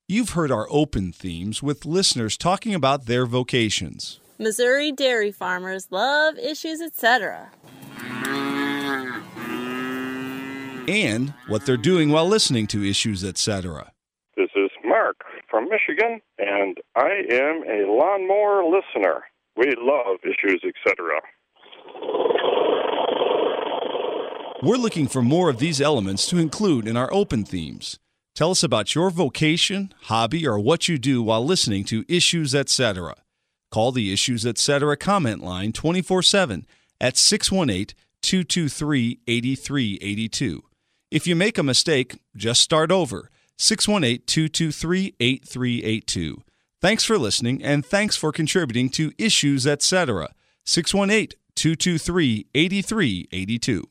You've heard our open themes with listeners talking about their vocations. Missouri dairy farmers love issues, etc. And what they're doing while listening to Issues, etc. This is Mark from Michigan, and I am a lawnmower listener. We love Issues, etc. We're looking for more of these elements to include in our open themes. Tell us about your vocation, hobby, or what you do while listening to Issues, etc. Call the Issues, etc. comment line 24/7 at 618-223-8382. If you make a mistake, just start over. 618-223-8382. Thanks for listening, and thanks for contributing to Issues, etc. 618-223-8382.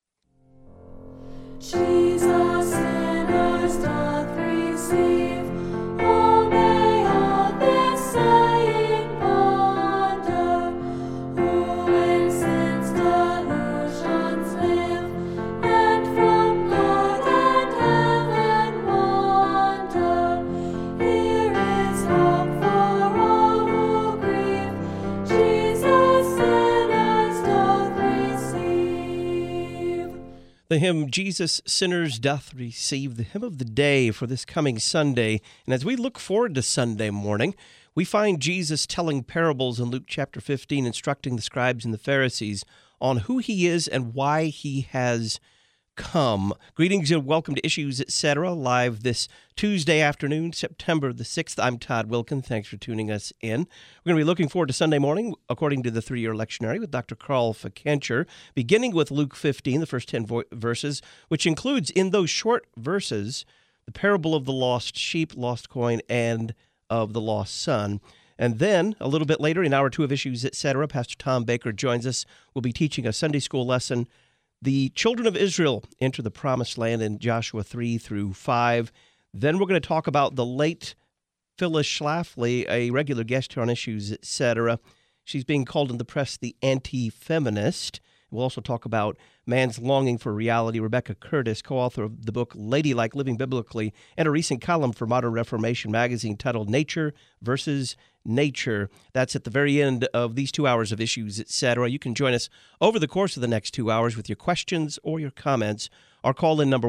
Jesus, sinners doth receive. Oh, may all this saying ponder. Who in sin's delusions live, and from God and heaven wander. Here is hope for all who grieve. Jesus, sinners doth receive. The hymn, Jesus, Sinners Doth Receive, the hymn of the day for this coming Sunday. And as we look forward to Sunday morning, we find Jesus telling parables in Luke chapter 15, instructing the scribes and the Pharisees on who he is and why he has come. Greetings and welcome to Issues, etc., live this Tuesday afternoon, September the 6th. I'm Todd Wilkin. Thanks for tuning us in. We're going to be looking forward to Sunday morning, according to the three-year lectionary with Dr. Carl Fikencher, beginning with Luke 15, the first 10 verses, which includes in those short verses the parable of the lost sheep, lost coin, and of the lost son. And then, a little bit later, in hour 2 of Issues, etc., Pastor Tom Baker joins us. We'll be teaching a Sunday school lesson. The children of Israel enter the promised land in Joshua 3 through 5. Then we're going to talk about the late Phyllis Schlafly, a regular guest here on Issues, etc. She's being called in the press the anti-feminist. We'll also talk about man's longing for reality. Rebecca Curtis, co-author of the book Ladylike, Living Biblically, and a recent column for Modern Reformation magazine titled Nature versus Nature. That's at the very end of these 2 hours of Issues, etc. You can join us over the course of the next 2 hours with your questions or your comments. Our call-in number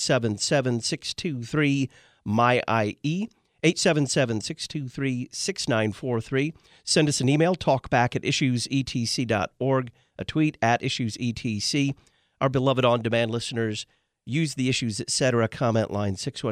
1-877-623-MY-IE, 877-623-6943. Send us an email, talkback@issuesetc.org, a tweet @issuesetc. Our beloved on-demand listeners, use the Issues, etc. comment line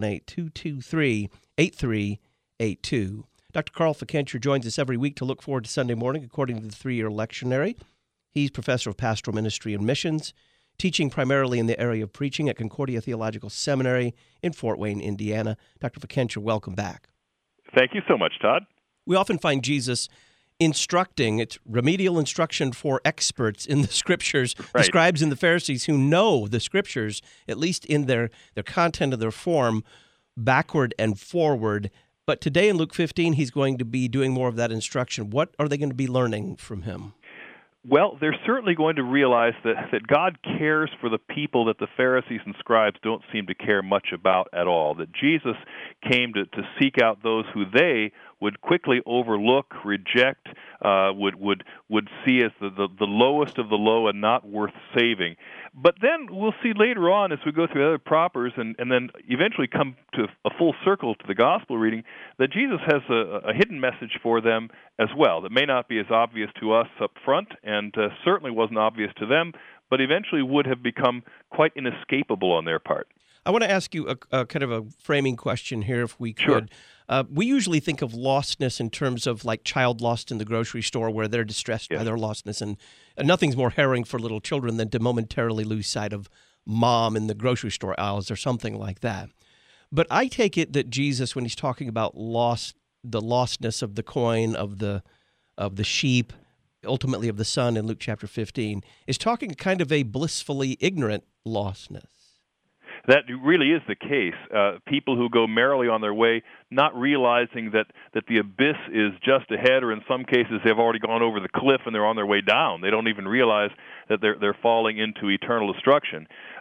618-223-8382. Dr. Carl Fikencher joins us every week to look forward to Sunday morning according to the three-year lectionary. He's professor of pastoral ministry and missions, teaching primarily in the area of preaching at Concordia Theological Seminary in Fort Wayne, Indiana. Dr. Fikencher, welcome back. Thank you so much, Todd. We often find Jesus instructing, it's remedial instruction for experts in the Scriptures, Right. the scribes and the Pharisees who know the Scriptures, at least in their content and their form, backward and forward. But today in Luke 15, he's going to be doing more of that instruction. What are they going to be learning from him? Well, they're certainly going to realize that God cares for the people that the Pharisees and scribes don't seem to care much about at all, that Jesus came to seek out those who they would quickly overlook, reject, would see as the lowest of the low and not worth saving. But then we'll see later on as we go through the other propers and then eventually come to a full circle to the gospel reading that Jesus has a hidden message for them as well that may not be as obvious to us up front and certainly wasn't obvious to them, but eventually would have become quite inescapable on their part. I want to ask you a kind of a framing question here, if we could. Sure. We usually think of lostness in terms of like child lost in the grocery store where they're distressed by their lostness. And nothing's more harrowing for little children than to momentarily lose sight of mom in the grocery store aisles or something like that. But I take it that Jesus, when he's talking about the lostness of the coin, of the sheep, ultimately of the son in Luke chapter 15, is talking kind of a blissfully ignorant lostness. That really is the case. People who go merrily on their way, not realizing that the abyss is just ahead, or in some cases they've already gone over the cliff and they're on their way down. They don't even realize that they're falling into eternal destruction.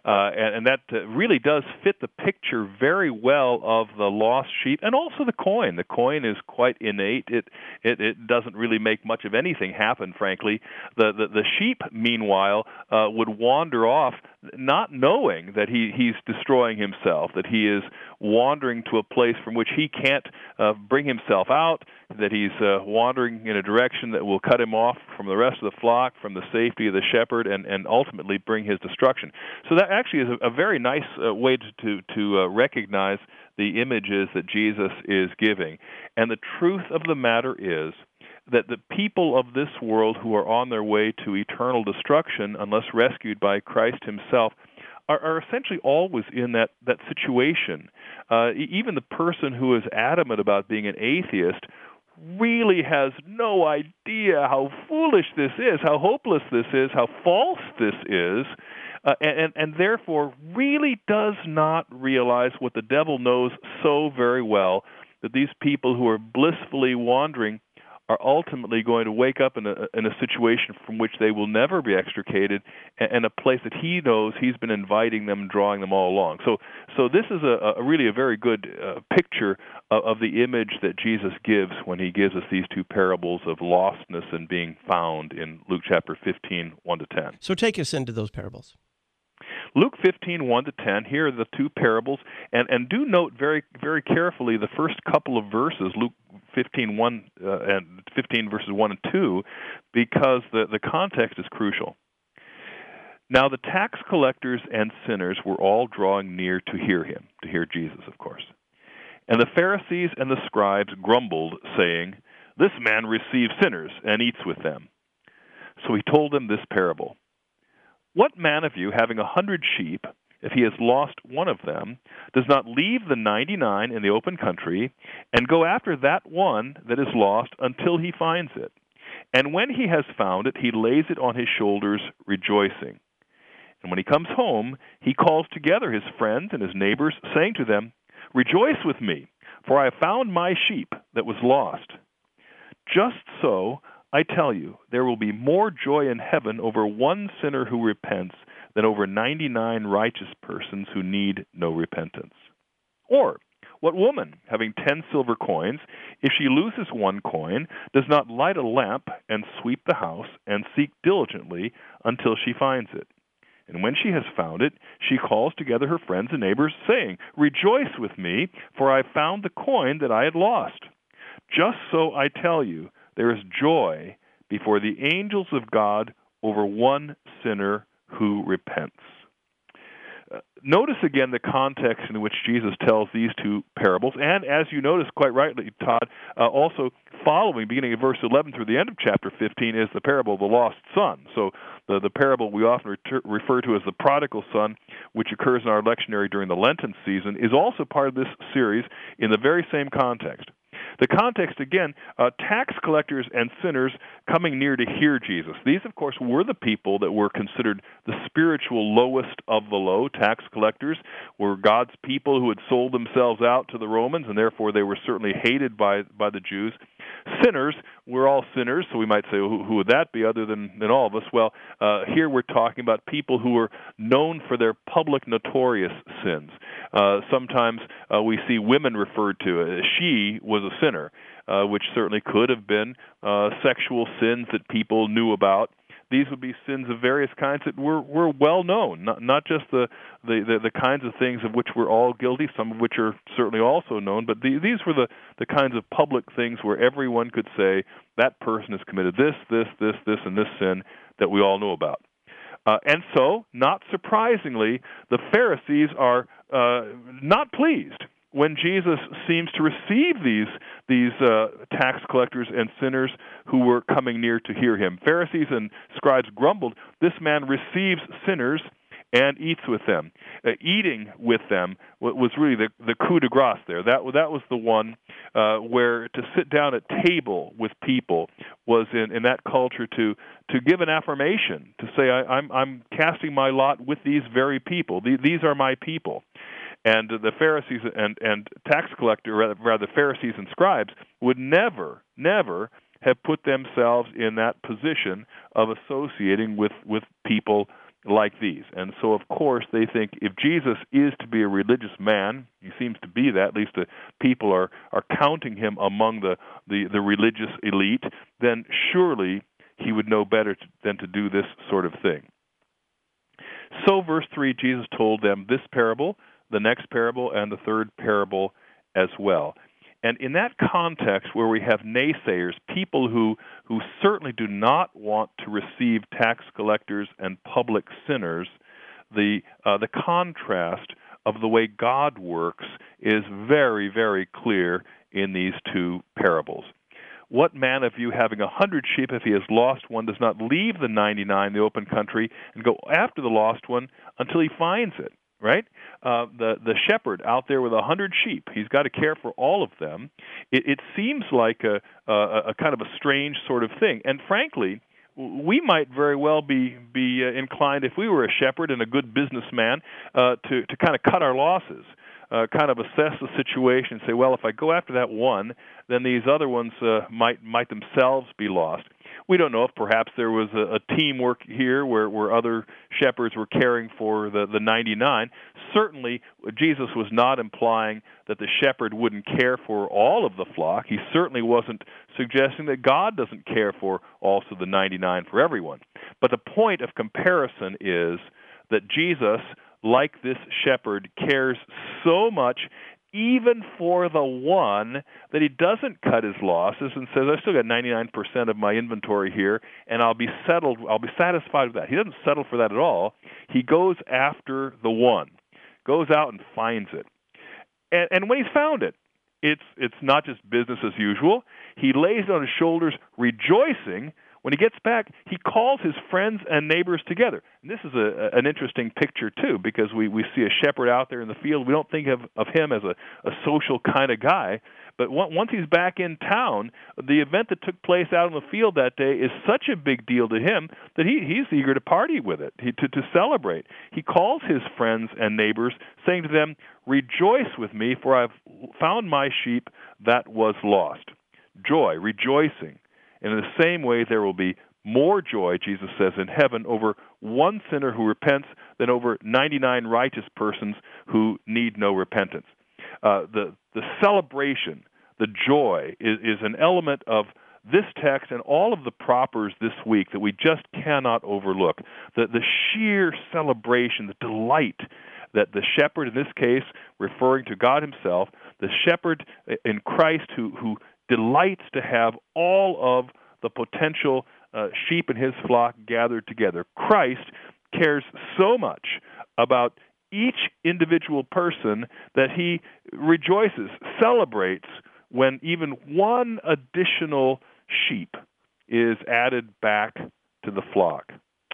and that really does fit the picture very well of the lost sheep, and also the coin. The coin is quite innate. It doesn't really make much of anything happen, frankly. The sheep, meanwhile, would wander off, not knowing that he's destroying himself, that he is wandering to a place from which he can't bring himself out, that he's wandering in a direction that will cut him off from the rest of the flock, from the safety of the shepherd, and ultimately bring his destruction. So that actually is a very nice way to recognize the images that Jesus is giving. And the truth of the matter is that the people of this world who are on their way to eternal destruction, unless rescued by Christ himself, are essentially always in that situation. Even the person who is adamant about being an atheist really has no idea how foolish this is, how hopeless this is, how false this is, and therefore really does not realize what the devil knows so very well, that these people who are blissfully wandering are ultimately going to wake up in a situation from which they will never be extricated, and a place that he knows he's been inviting them, drawing them all along. So this is really a very good picture of the image that Jesus gives when he gives us these two parables of lostness and being found in Luke chapter 15, 1-10. So take us into those parables. Luke 15, 1-10, here are the two parables, and do note very, very carefully the first couple of verses, Luke 15, 1, and 15 verses 1 and 2, because the context is crucial. Now the tax collectors and sinners were all drawing near to hear him, to hear Jesus, of course. And the Pharisees and the scribes grumbled, saying, "This man receives sinners and eats with them." So he told them this parable. What man of you, having 100 sheep, if he has lost one of them, does not leave the 99 in the open country and go after that one that is lost until he finds it? And when he has found it, he lays it on his shoulders, rejoicing. And when he comes home, he calls together his friends and his neighbors, saying to them, "Rejoice with me, for I have found my sheep that was lost." Just so, I tell you, there will be more joy in heaven over one sinner who repents than over 99 righteous persons who need no repentance. Or, what woman, having 10 silver coins, if she loses one coin, does not light a lamp and sweep the house and seek diligently until she finds it? And when she has found it, she calls together her friends and neighbors, saying, "Rejoice with me, for I have found the coin that I had lost." Just so, I tell you, there is joy before the angels of God over one sinner who repents. Notice again the context in which Jesus tells these two parables, and as you notice quite rightly, Todd, also following, beginning of verse 11 through the end of chapter 15, is the parable of the lost son. So the parable we often refer to as the prodigal son, which occurs in our lectionary during the Lenten season, is also part of this series in the very same context. The context, again, tax collectors and sinners coming near to hear Jesus. These, of course, were the people that were considered the spiritual lowest of the low. Tax collectors were God's people who had sold themselves out to the Romans, and therefore they were certainly hated by the Jews. Sinners, we're all sinners, so we might say, well, who would that be other than all of us? Well, here we're talking about people who were known for their public notorious sins. Sometimes we see women referred to as she was a sinner, which certainly could have been sexual sins that people knew about. These would be sins of various kinds that were well known, not just the kinds of things of which we're all guilty, some of which are certainly also known, but these were the kinds of public things where everyone could say that person has committed this, and this sin that we all know about. And so, not surprisingly, the Pharisees are not pleased when Jesus seems to receive these tax collectors and sinners who were coming near to hear him. Pharisees and scribes grumbled, "This man receives sinners and eats with them." Eating with them was really the coup de grace there. That was the one where to sit down at table with people was in that culture to give an affirmation, to say, I'm casting my lot with these very people. These are my people. And the Pharisees and tax collector, rather Pharisees and scribes, would never have put themselves in that position of associating with people like these. And so, of course, they think if Jesus is to be a religious man, he seems to be that, at least the people are counting him among the religious elite, then surely he would know better than to do this sort of thing. So, verse 3, Jesus told them this parable, the next parable, and the third parable as well. And in that context where we have naysayers, people who certainly do not want to receive tax collectors and public sinners, the contrast of the way God works is very, very clear in these two parables. What man of you, having 100 sheep, if he has lost one, does not leave the 99 in the open country and go after the lost one until he finds it? Right? The shepherd out there with 100 sheep, he's got to care for all of them. It seems like a kind of a strange sort of thing. And frankly, we might very well be inclined, if we were a shepherd and a good businessman, to kind of cut our losses. Kind of assess the situation and say, well, if I go after that one, then these other ones might themselves be lost. We don't know if perhaps there was a teamwork here where other shepherds were caring for the 99. Certainly, Jesus was not implying that the shepherd wouldn't care for all of the flock. He certainly wasn't suggesting that God doesn't care for also the 99 for everyone. But the point of comparison is that Jesus, like this shepherd, cares so much even for the one that he doesn't cut his losses and says, I still got 99% of my inventory here, and I'll be satisfied with that. He doesn't settle for that at all. He goes after the one, goes out and finds it. And when he's found it, it's not just business as usual. He lays it on his shoulders, rejoicing. When he gets back, he calls his friends and neighbors together. And this is an interesting picture, too, because we see a shepherd out there in the field. We don't think of him as a social kind of guy. But once he's back in town, the event that took place out in the field that day is such a big deal to him that he's eager to party with it, to celebrate. He calls his friends and neighbors, saying to them, rejoice with me, for I've found my sheep that was lost. Joy, rejoicing. And in the same way, there will be more joy, Jesus says, in heaven over one sinner who repents than over 99 righteous persons who need no repentance. The celebration, the joy, is an element of this text and all of the propers this week that we just cannot overlook. The sheer celebration, the delight that the shepherd, in this case, referring to God himself, the shepherd in Christ who delights to have all of the potential sheep in his flock gathered together. Christ cares so much about each individual person that he rejoices, celebrates when even one additional sheep is added back to the flock.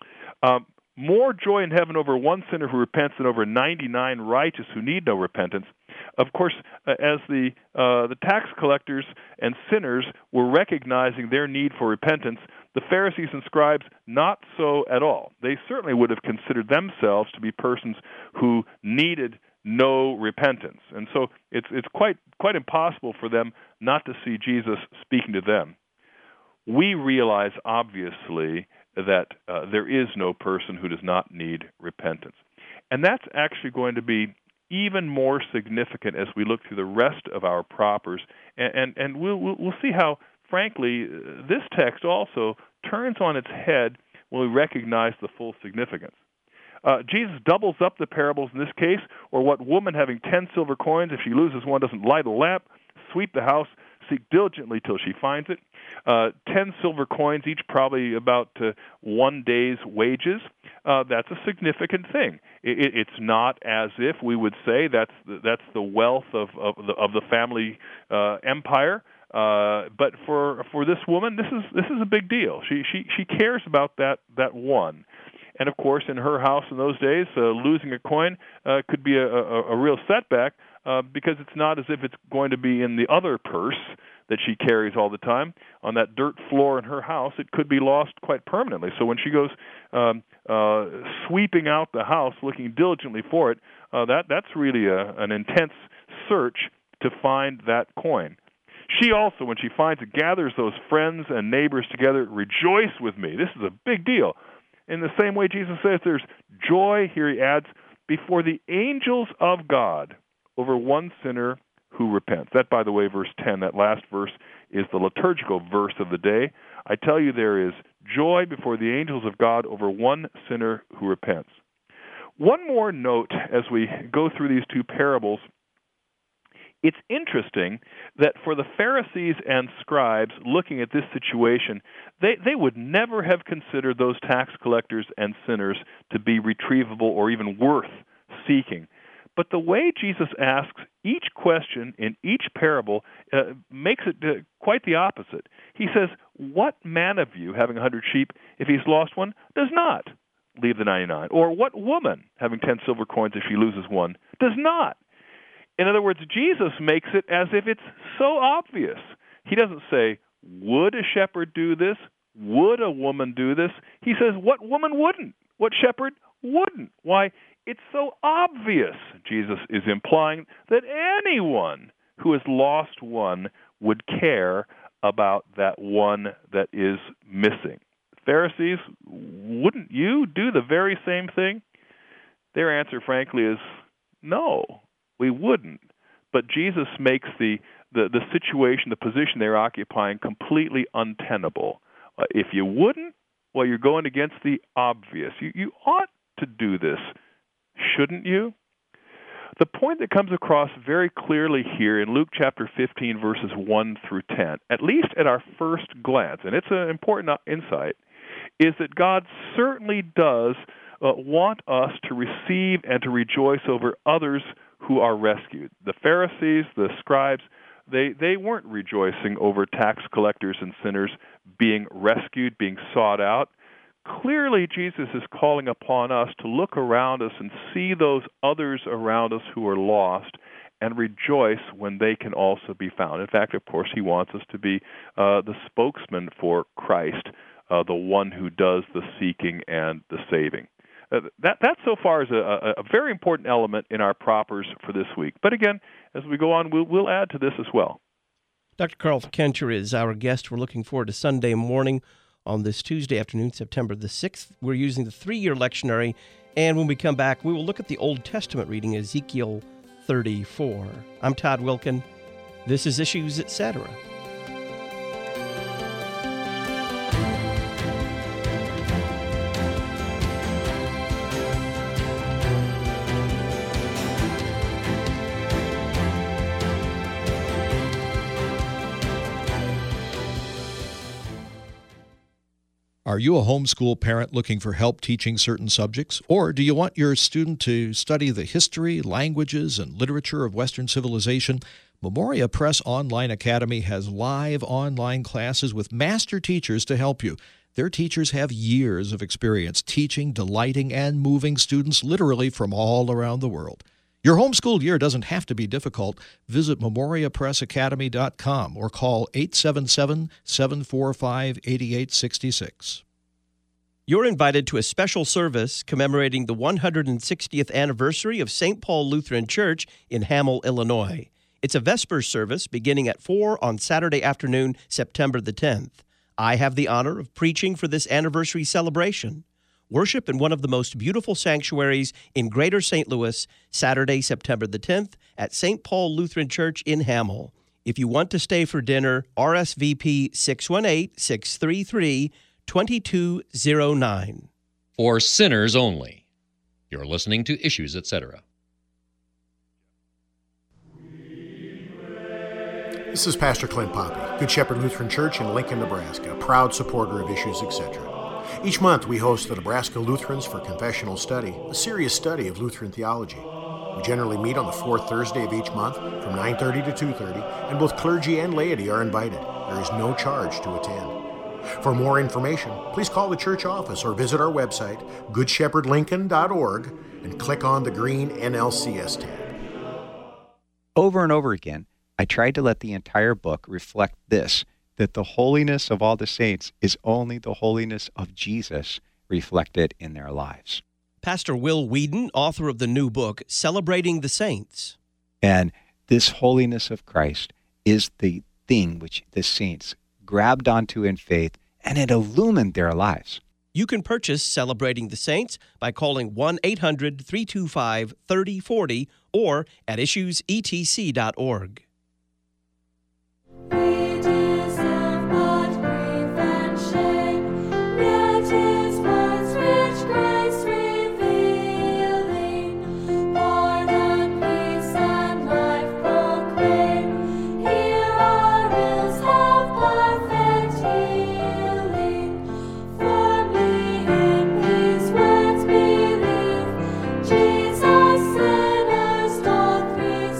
More joy in heaven over one sinner who repents than over 99 righteous who need no repentance. Of course, as the tax collectors and sinners were recognizing their need for repentance, the Pharisees and scribes not so at all. They certainly would have considered themselves to be persons who needed no repentance. And so it's quite impossible for them not to see Jesus speaking to them. We realize, obviously, that there is no person who does not need repentance. And that's actually going to be even more significant as we look through the rest of our propers. And we'll see how, frankly, this text also turns on its head when we recognize the full significance. Jesus doubles up the parables in this case, or what woman having 10 silver coins, if she loses one, doesn't light a lamp, sweep the house, seek diligently till she finds it. 10 silver coins, each probably about 1 day's wages. That's a significant thing. It's not as if we would say that's the wealth of the family empire. But for this woman, this is a big deal. She cares about that one. And of course, in her house in those days, losing a coin could be a real setback because it's not as if it's going to be in the other purse that she carries all the time. On that dirt floor in her house, it could be lost quite permanently. So when she goes sweeping out the house, looking diligently for it, that's really an intense search to find that coin. She also, when she finds it, gathers those friends and neighbors together, rejoice with me. This is a big deal. In the same way Jesus says there's joy, here he adds, before the angels of God over one sinner who repents. That, by the way, verse 10, that last verse is the liturgical verse of the day. I tell you, there is joy before the angels of God over one sinner who repents. One more note as we go through these two parables. It's interesting that for the Pharisees and scribes looking at this situation, they would never have considered those tax collectors and sinners to be retrievable or even worth seeking. But the way Jesus asks each question in each parable makes it quite the opposite. He says, what man of you, having 100 sheep, if he's lost one, does not leave the 99? Or what woman, having 10 silver coins, if she loses one, does not? In other words, Jesus makes it as if it's so obvious. He doesn't say, would a shepherd do this? Would a woman do this? He says, what woman wouldn't? What shepherd wouldn't? Why, it's so obvious, Jesus is implying, that anyone who has lost one would care about that one that is missing. Pharisees, wouldn't you do the very same thing? Their answer, frankly, is no, we wouldn't. But Jesus makes the situation, the position they're occupying, completely untenable. If you wouldn't, well, you're going against the obvious. You ought to do this, shouldn't you? The point that comes across very clearly here in Luke chapter 15, verses 1 through 10, at least at our first glance, and it's an important insight, is that God certainly does want us to receive and to rejoice over others who are rescued. The Pharisees, the scribes, they weren't rejoicing over tax collectors and sinners being rescued, being sought out. Clearly, Jesus is calling upon us to look around us and see those others around us who are lost and rejoice when they can also be found. In fact, of course, he wants us to be the spokesman for Christ, the one who does the seeking and the saving. That so far is a very important element in our propers for this week. But again, as we go on, we'll add to this as well. Dr. Carl Fikentra is our guest. We're looking forward to Sunday morning on this Tuesday afternoon, September the 6th. We're using the 3-year lectionary, and when we come back, we will look at the Old Testament reading, Ezekiel 34. I'm Todd Wilkin. This is Issues, Etc. Are you a homeschool parent looking for help teaching certain subjects? Or do you want your student to study the history, languages, and literature of Western civilization? Memoria Press Online Academy has live online classes with master teachers to help you. Their teachers have years of experience teaching, delighting, and moving students literally from all around the world. Your homeschool year doesn't have to be difficult. Visit memoriapressacademy.com or call 877-745-8866. You're invited to a special service commemorating the 160th anniversary of St. Paul Lutheran Church in Hamel, Illinois. It's a Vespers service beginning at 4 on Saturday afternoon, September the 10th. I have the honor of preaching for this anniversary celebration. Worship in one of the most beautiful sanctuaries in Greater St. Louis, Saturday, September the 10th at St. Paul Lutheran Church in Hamel. If you want to stay for dinner, RSVP 618-633-2209. For sinners only. You're listening to Issues, Etc. This is Pastor Clint Poppy, Good Shepherd Lutheran Church in Lincoln, Nebraska, a proud supporter of Issues, Etc. Each month, we host the Nebraska Lutherans for Confessional Study, a serious study of Lutheran theology. We generally meet on the fourth Thursday of each month from 9:30 to 2:30, and both clergy and laity are invited. There is no charge to attend. For more information, please call the church office or visit our website, goodshepherdlincoln.org, and click on the green NLCS tab. Over and over again, I tried to let the entire book reflect this, that the holiness of all the saints is only the holiness of Jesus reflected in their lives. Pastor Will Whedon, author of the new book, Celebrating the Saints. And this holiness of Christ is the thing which the saints grabbed onto in faith, and it illumined their lives. You can purchase Celebrating the Saints by calling 1-800-325-3040 or at issuesetc.org. We deserve but grief and shame, yet His words rich grace revealing, pardon, peace, and life proclaim. Here our ills have perfect healing. Firmly in these words believe, Jesus sinners doth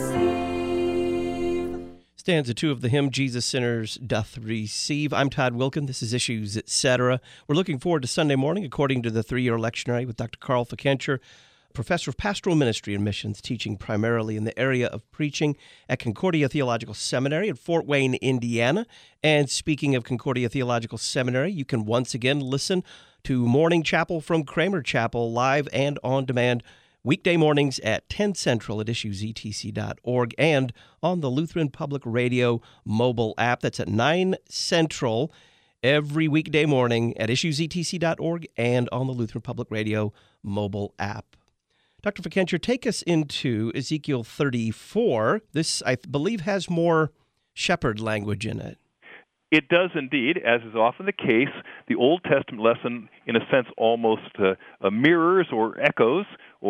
receive. Stanza 2 of the hymn, Jesus Sinners Doth Receive. I'm Todd Wilkin. This is Issues, Etc. We're looking forward to Sunday morning, according to the 3-year lectionary with Dr. Carl Fikencher, professor of pastoral ministry and missions, teaching primarily in the area of preaching at Concordia Theological Seminary in Fort Wayne, Indiana. And speaking of Concordia Theological Seminary, you can once again listen to Morning Chapel from Kramer Chapel live and on demand weekday mornings at 10 Central at issuesetc.org and on the Lutheran Public Radio mobile app. That's at 9 Central every weekday morning at issuesetc.org and on the Lutheran Public Radio mobile app. Dr. Fikencher, take us into Ezekiel 34. This, I believe, has more shepherd language in it. It does indeed, as is often the case. The Old Testament lesson, in a sense, almost mirrors or echoes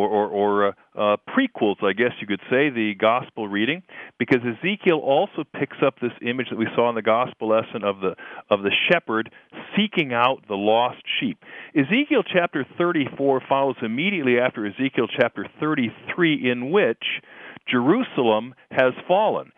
or prequels, I guess you could say, the gospel reading, because Ezekiel also picks up this image that we saw in the gospel lesson of the shepherd seeking out the lost sheep. Ezekiel chapter 34 follows immediately after Ezekiel chapter 33, in which Jerusalem has fallen.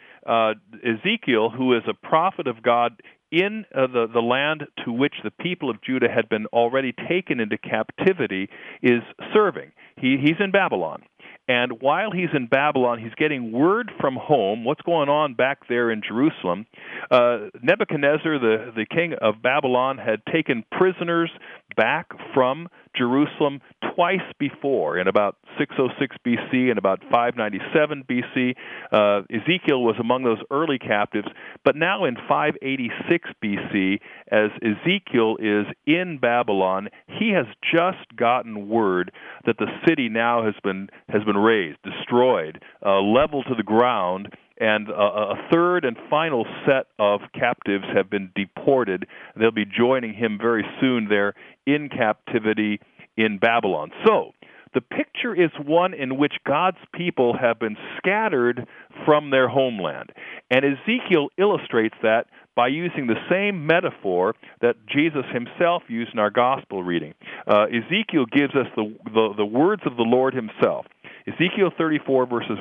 Ezekiel, who is a prophet of God in the land to which the people of Judah had been already taken into captivity, is serving. He's in Babylon. And while he's in Babylon, he's getting word from home, what's going on back there in Jerusalem. Nebuchadnezzar, the king of Babylon, had taken prisoners back from Jerusalem twice before, in about 606 BC and about 597 BC. Ezekiel was among those early captives, but now in 586 BC, as Ezekiel is in Babylon, he has just gotten word that the city now has been razed, destroyed, leveled to the ground, and a third and final set of captives have been deported. They'll be joining him very soon there in captivity in Babylon. So, the picture is one in which God's people have been scattered from their homeland. And Ezekiel illustrates that by using the same metaphor that Jesus himself used in our gospel reading. Ezekiel gives us the words of the Lord himself. Ezekiel 34, verses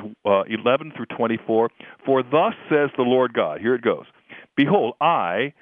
11 through 24, "For thus says the Lord God," here it goes, "Behold, I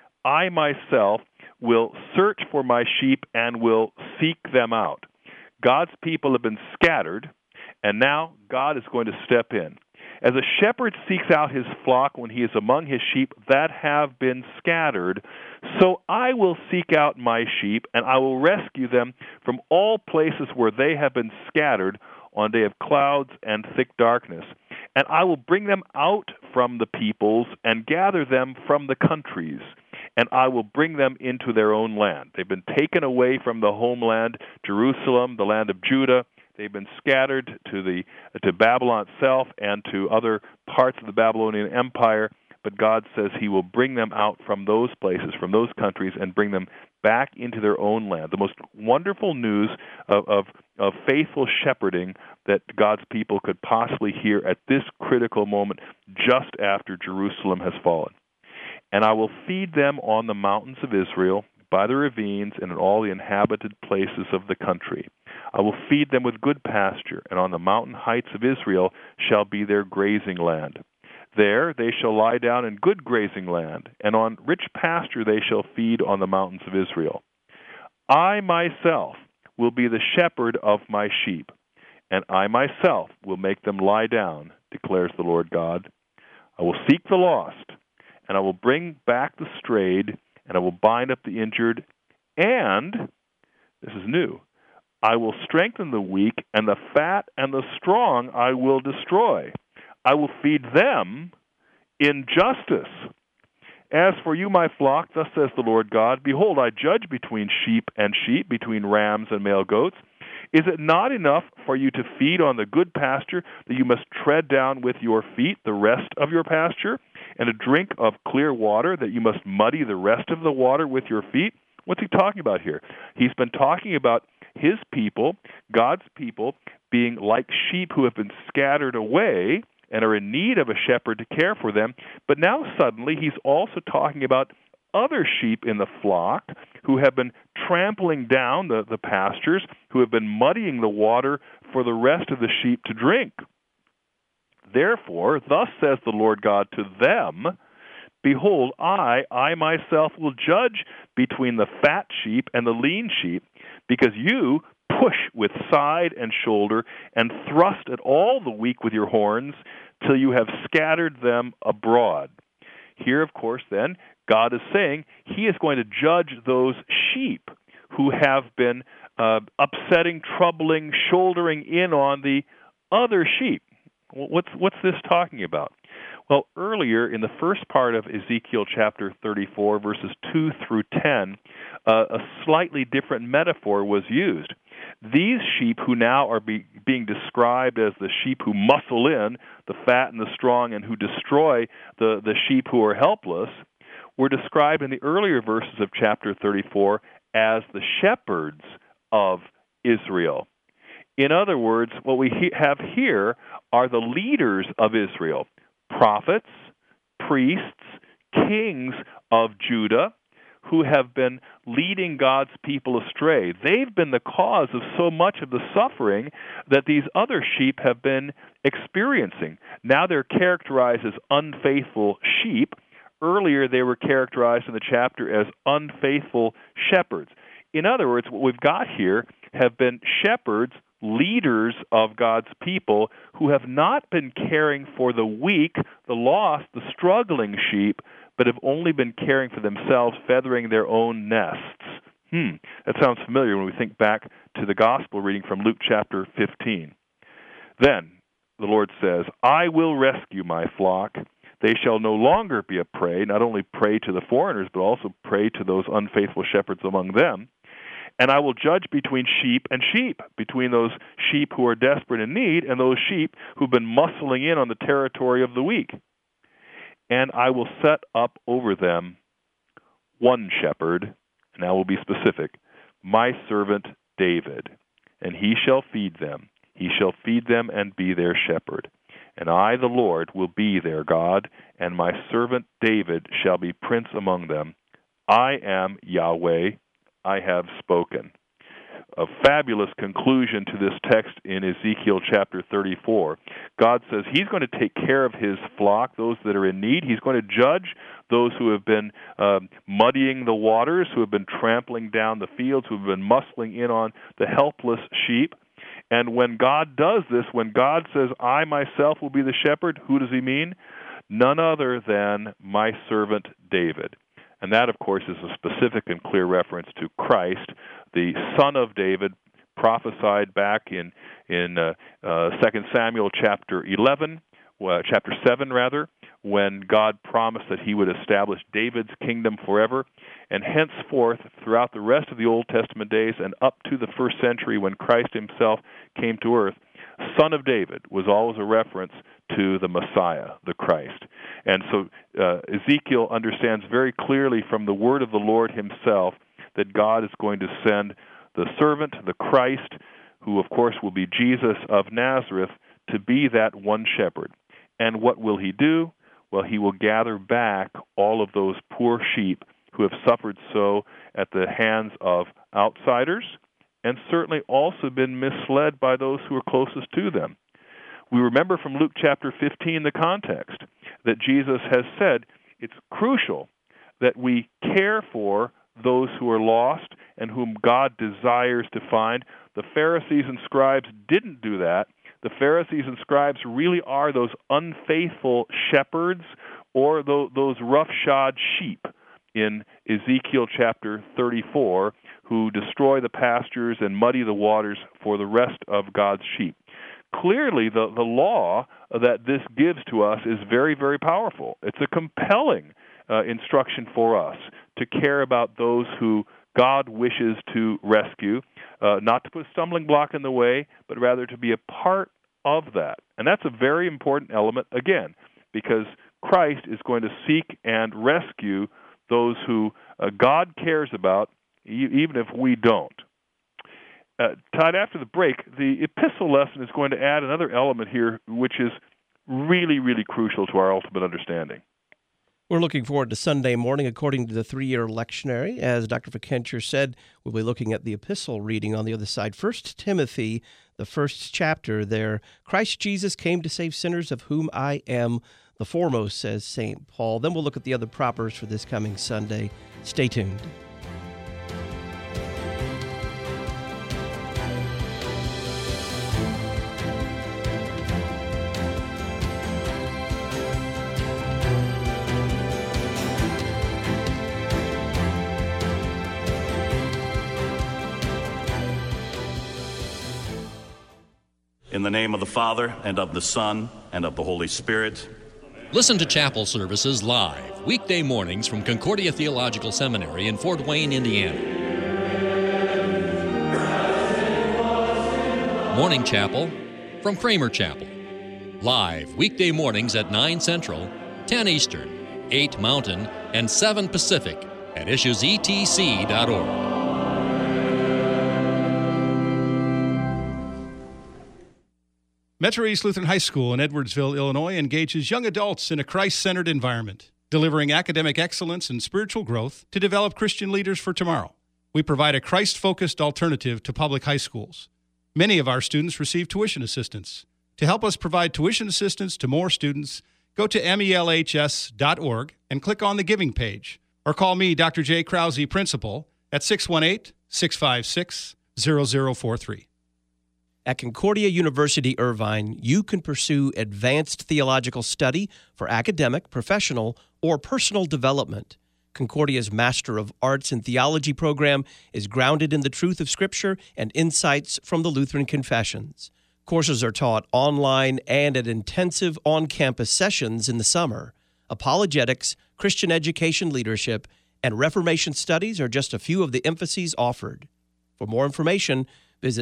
myself will search for my sheep and will seek them out." God's people have been scattered, and now God is going to step in. As a shepherd seeks out his flock when he is among his sheep that have been scattered, so I will seek out my sheep, and I will rescue them from all places where they have been scattered on a day of clouds and thick darkness. And I will bring them out from the peoples and gather them from the countries, and I will bring them into their own land. They've been taken away from the homeland, Jerusalem, the land of Judah. They've been scattered to Babylon itself and to other parts of the Babylonian Empire. But God says he will bring them out from those places, from those countries, and bring them back into their own land. The most wonderful news of faithful shepherding that God's people could possibly hear at this critical moment just after Jerusalem has fallen. "And I will feed them on the mountains of Israel, by the ravines, and in all the inhabited places of the country. I will feed them with good pasture, and on the mountain heights of Israel shall be their grazing land. There they shall lie down in good grazing land, and on rich pasture they shall feed on the mountains of Israel. I myself will be the shepherd of my sheep, and I myself will make them lie down, declares the Lord God. I will seek the lost, and I will bring back the strayed, and I will bind up the injured, and, this is new, I will strengthen the weak, and the fat and the strong I will destroy. I will feed them in justice, As for you, my flock, thus says the Lord God, behold, I judge between sheep and sheep, between rams and male goats. Is it not enough for you to feed on the good pasture, that you must tread down with your feet the rest of your pasture, and to drink of clear water, that you must muddy the rest of the water with your feet? What's he talking about here? He's been talking about his people, God's people, being like sheep who have been scattered away and are in need of a shepherd to care for them. But now suddenly he's also talking about other sheep in the flock who have been trampling down the pastures, who have been muddying the water for the rest of the sheep to drink. Therefore, thus says the Lord God to them, behold, I myself will judge between the fat sheep and the lean sheep, because you push with side and shoulder, and thrust at all the weak with your horns, till you have scattered them abroad. Here, of course, then, God is saying he is going to judge those sheep who have been upsetting, troubling, shouldering in on the other sheep. What's this talking about? Well, earlier in the first part of Ezekiel chapter 34, verses 2 through 10, a slightly different metaphor was used. These sheep who now are being described as the sheep who muscle in, the fat and the strong, and who destroy the sheep who are helpless, were described in the earlier verses of chapter 34 as the shepherds of Israel. In other words, what we have here are the leaders of Israel, prophets, priests, kings of Judah, who have been leading God's people astray. They've been the cause of so much of the suffering that these other sheep have been experiencing. Now they're characterized as unfaithful sheep. Earlier they were characterized in the chapter as unfaithful shepherds. In other words, what we've got here have been shepherds, leaders of God's people, who have not been caring for the weak, the lost, the struggling sheep, but have only been caring for themselves, feathering their own nests. That sounds familiar when we think back to the gospel reading from Luke chapter 15. Then the Lord says, I will rescue my flock. They shall no longer be a prey, not only prey to the foreigners, but also prey to those unfaithful shepherds among them. And I will judge between sheep and sheep, between those sheep who are desperate in need and those sheep who've been muscling in on the territory of the weak. And I will set up over them one shepherd, and I will be specific, my servant David, and he shall feed them. He shall feed them and be their shepherd. And I, the Lord, will be their God, and my servant David shall be prince among them. I am Yahweh, I have spoken. A fabulous conclusion to this text in Ezekiel chapter 34. God says he's going to take care of his flock, those that are in need. He's going to judge those who have been muddying the waters, who have been trampling down the fields, who have been muscling in on the helpless sheep. And when God does this, when God says, I myself will be the shepherd, who does he mean? None other than my servant David. And that, of course, is a specific and clear reference to Christ, the son of David, prophesied back in 2 Samuel chapter 7, when God promised that he would establish David's kingdom forever. And henceforth, throughout the rest of the Old Testament days and up to the first century when Christ himself came to earth, Son of David was always a reference to the Messiah, the Christ. And so Ezekiel understands very clearly from the word of the Lord himself that God is going to send the servant, the Christ, who of course will be Jesus of Nazareth, to be that one shepherd. And what will he do? Well, he will gather back all of those poor sheep who have suffered so at the hands of outsiders, and certainly also been misled by those who are closest to them. We remember from Luke chapter 15 the context that Jesus has said it's crucial that we care for those who are lost and whom God desires to find. The Pharisees and scribes didn't do that. The Pharisees and scribes really are those unfaithful shepherds or those roughshod sheep in Ezekiel chapter 34 who destroy the pastures and muddy the waters for the rest of God's sheep. Clearly, the law that this gives to us is very, very powerful. It's a compelling instruction for us, to care about those who God wishes to rescue, not to put a stumbling block in the way, but rather to be a part of that. And that's a very important element, again, because Christ is going to seek and rescue those who God cares about, even if we don't. Todd, after the break, the epistle lesson is going to add another element here, which is really, really crucial to our ultimate understanding. We're looking forward to Sunday morning according to the 3-year lectionary. As Dr. Fikencher said, we'll be looking at the epistle reading on the other side. 1 Timothy, the first chapter there. Christ Jesus came to save sinners, of whom I am the foremost, says St. Paul. Then we'll look at the other propers for this coming Sunday. Stay tuned. In the name of the Father, and of the Son, and of the Holy Spirit. Listen to chapel services live, weekday mornings from Concordia Theological Seminary in Fort Wayne, Indiana. Morning chapel from Kramer Chapel. Live, weekday mornings at 9 Central, 10 Eastern, 8 Mountain, and 7 Pacific at issuesetc.org. Metro East Lutheran High School in Edwardsville, Illinois, engages young adults in a Christ-centered environment, delivering academic excellence and spiritual growth to develop Christian leaders for tomorrow. We provide a Christ-focused alternative to public high schools. Many of our students receive tuition assistance. To help us provide tuition assistance to more students, go to melhs.org and click on the Giving page, or call me, Dr. J. Krause, Principal, at 618-656-0043. At Concordia University Irvine, you can pursue advanced theological study for academic, professional, or personal development. Concordia's Master of Arts in Theology program is grounded in the truth of Scripture and insights from the Lutheran Confessions. Courses are taught online and at intensive on-campus sessions in the summer. Apologetics, Christian education leadership, and Reformation studies are just a few of the emphases offered. For more information, visit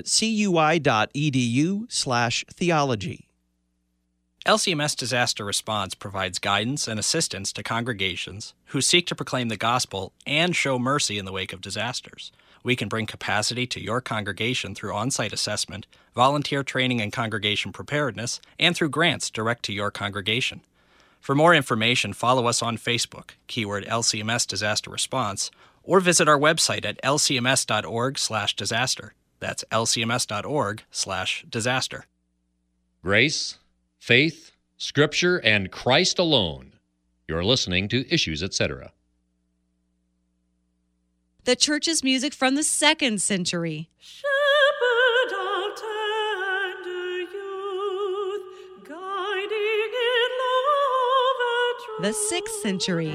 cui.edu/theology. LCMS Disaster Response provides guidance and assistance to congregations who seek to proclaim the gospel and show mercy in the wake of disasters. We can bring capacity to your congregation through on-site assessment, volunteer training and congregation preparedness, and through grants direct to your congregation. For more information, follow us on Facebook, keyword LCMS Disaster Response, or visit our website at lcms.org/disaster. That's lcms.org/disaster. Grace, faith, Scripture, and Christ alone. You're listening to Issues, Etc. The church's music from the 2nd century. Shepherd of tender youth, guiding in love and truth. The 6th century.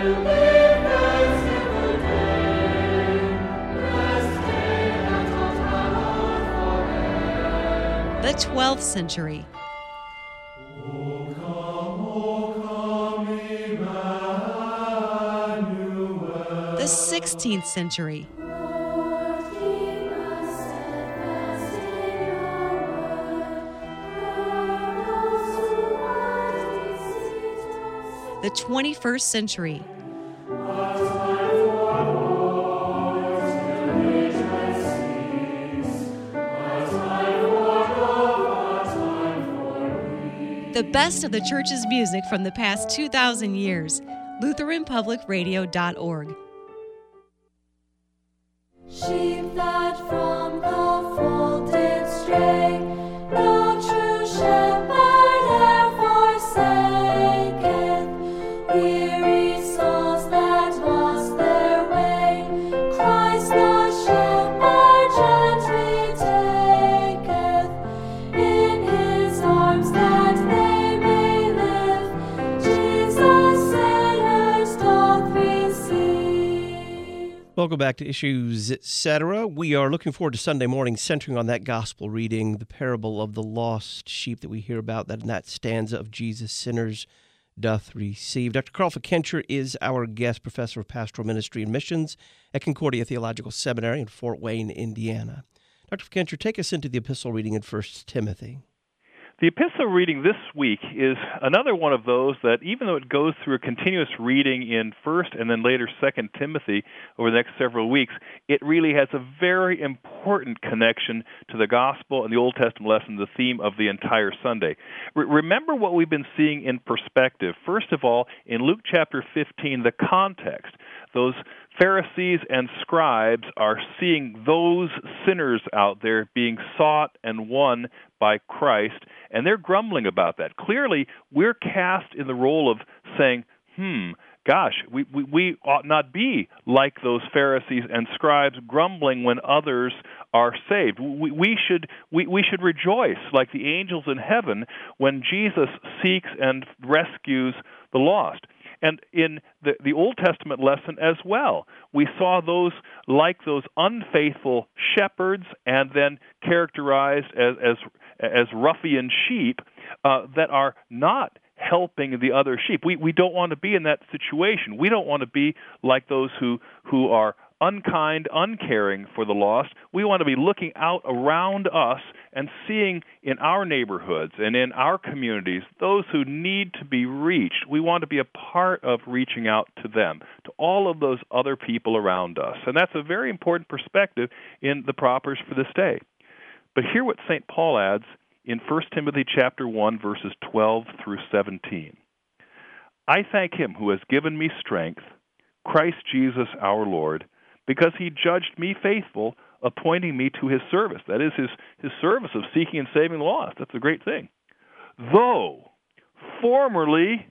The 12th century. The 16th century. The 21st century. The best of the church's music from the past 2,000 years. LutheranPublicRadio.org. Sheep that from the fold did stray, no true shepherd e'er forsaketh. Weary souls that lost their way, Christ the shepherd gently taketh. In his arms that they may live, Jesus sinners doth receive. Welcome back to Issues, Etc. We are looking forward to Sunday morning, centering on that gospel reading, the parable of the lost sheep that we hear about, that in that stanza of Jesus, sinners doth receive. Dr. Carl Fickenscher is our guest, professor of pastoral ministry and missions at Concordia Theological Seminary in Fort Wayne, Indiana. Dr. Fickenscher, take us into the epistle reading in 1 Timothy. The epistle reading this week is another one of those that, even though it goes through a continuous reading in 1st and then later 2nd Timothy over the next several weeks, it really has a very important connection to the gospel and the Old Testament lesson, the theme of the entire Sunday. Remember what we've been seeing in perspective. First of all, in Luke chapter 15, the context. Those Pharisees and scribes are seeing those sinners out there being sought and won by Christ, and they're grumbling about that. Clearly, we're cast in the role of saying, gosh, we ought not be like those Pharisees and scribes grumbling when others are saved. We should rejoice like the angels in heaven when Jesus seeks and rescues the lost. And in the Old Testament lesson as well, we saw those like those unfaithful shepherds and then characterized as ruffian sheep that are not helping the other sheep. We don't want to be in that situation. We don't want to be like those who are unkind, uncaring for the lost. We want to be looking out around us and seeing in our neighborhoods and in our communities those who need to be reached. We want to be a part of reaching out to them, to all of those other people around us. And that's a very important perspective in the propers for this day. But hear what St. Paul adds in 1 Timothy chapter 1, verses 12 through 17. I thank him who has given me strength, Christ Jesus our Lord, because he judged me faithful, appointing me to his service. That is his service of seeking and saving the lost. That's a great thing. Though formerly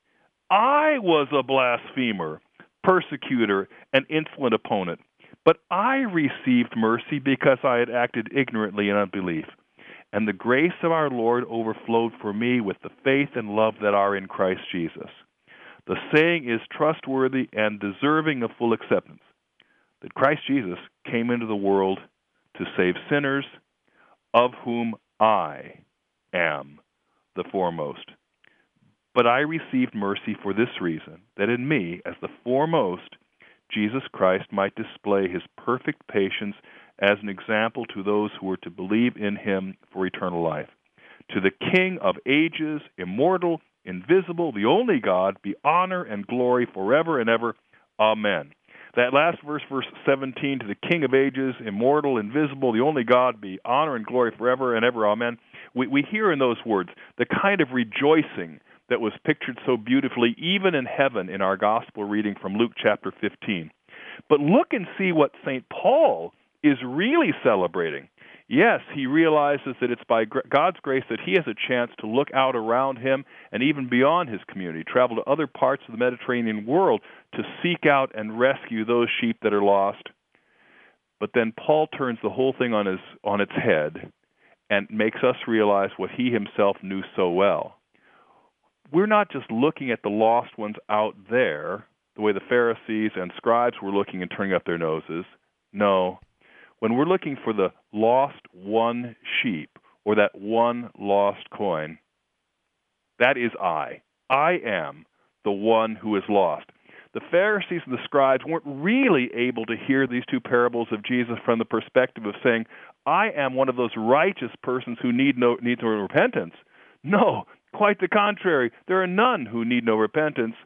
I was a blasphemer, persecutor, and insolent opponent, but I received mercy because I had acted ignorantly in unbelief. And the grace of our Lord overflowed for me with the faith and love that are in Christ Jesus. The saying is trustworthy and deserving of full acceptance, that Christ Jesus came into the world to save sinners, of whom I am the foremost. But I received mercy for this reason, that in me, as the foremost, Jesus Christ might display his perfect patience as an example to those who were to believe in him for eternal life. To the King of ages, immortal, invisible, the only God, be honor and glory forever and ever. Amen. That last verse, verse 17, to the King of ages, immortal, invisible, the only God, be honor and glory forever and ever. Amen. We hear in those words the kind of rejoicing that was pictured so beautifully even in heaven in our gospel reading from Luke chapter 15. But look and see what St. Paul is really celebrating. Yes, he realizes that it's by God's grace that he has a chance to look out around him and even beyond his community, travel to other parts of the Mediterranean world to seek out and rescue those sheep that are lost. But then Paul turns the whole thing on its head and makes us realize what he himself knew so well. We're not just looking at the lost ones out there, the way the Pharisees and scribes were looking and turning up their noses. No. When we're looking for the lost one sheep or that one lost coin, that is I. I am the one who is lost. The Pharisees and the scribes weren't really able to hear these two parables of Jesus from the perspective of saying, I am one of those righteous persons who need no repentance. No, quite the contrary. There are none who need no repentance.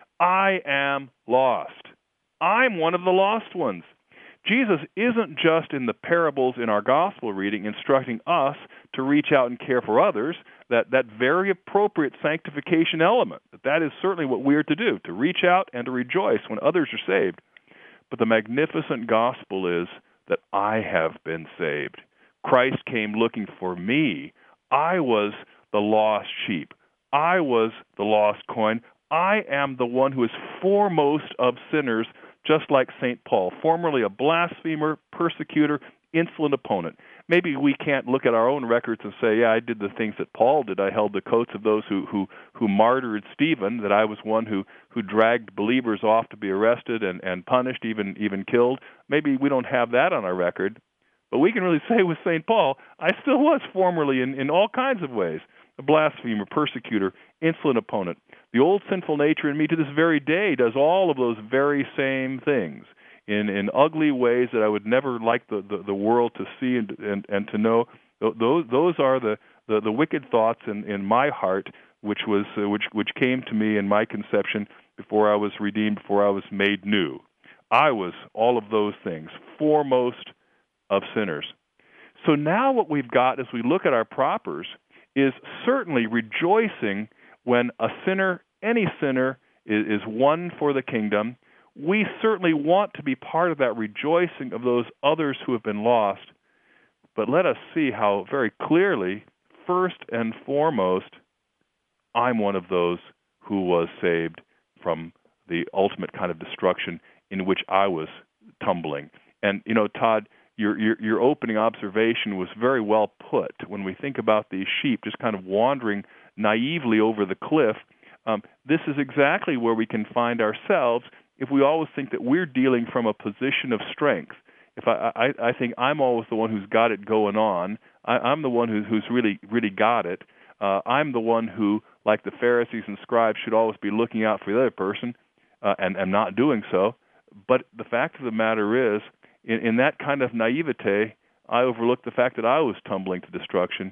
I am lost. I'm one of the lost ones. Jesus isn't just in the parables in our gospel reading instructing us to reach out and care for others, that very appropriate sanctification element. That is certainly what we are to do, to reach out and to rejoice when others are saved. But the magnificent gospel is that I have been saved. Christ came looking for me. I was the lost sheep. I was the lost coin. I am the one who is foremost of sinners, just like St. Paul, formerly a blasphemer, persecutor, insolent opponent. Maybe we can't look at our own records and say, yeah, I did the things that Paul did. I held the coats of those who martyred Stephen, that I was one who dragged believers off to be arrested and punished, even killed. Maybe we don't have that on our record. But we can really say with St. Paul, I still was formerly in all kinds of ways, a blasphemer, persecutor, insolent opponent. The old sinful nature in me to this very day does all of those very same things in ugly ways that I would never like the world to see and to know. Those are the wicked thoughts in my heart, which came to me in my conception before I was redeemed, before I was made new. I was all of those things, foremost of sinners. So now what we've got as we look at our propers is certainly rejoicing when a sinner, any sinner, is won for the kingdom. We certainly want to be part of that rejoicing of those others who have been lost. But let us see how very clearly, first and foremost, I'm one of those who was saved from the ultimate kind of destruction in which I was tumbling. And, Todd, your opening observation was very well put. When we think about these sheep just kind of wandering naively over the cliff, this is exactly where we can find ourselves if we always think that we're dealing from a position of strength. If I think I'm always the one who's got it going on, I'm the one who's really got it. I'm the one who, like the Pharisees and scribes, should always be looking out for the other person and not doing so. But the fact of the matter is, in that kind of naivete, I overlooked the fact that I was tumbling to destruction.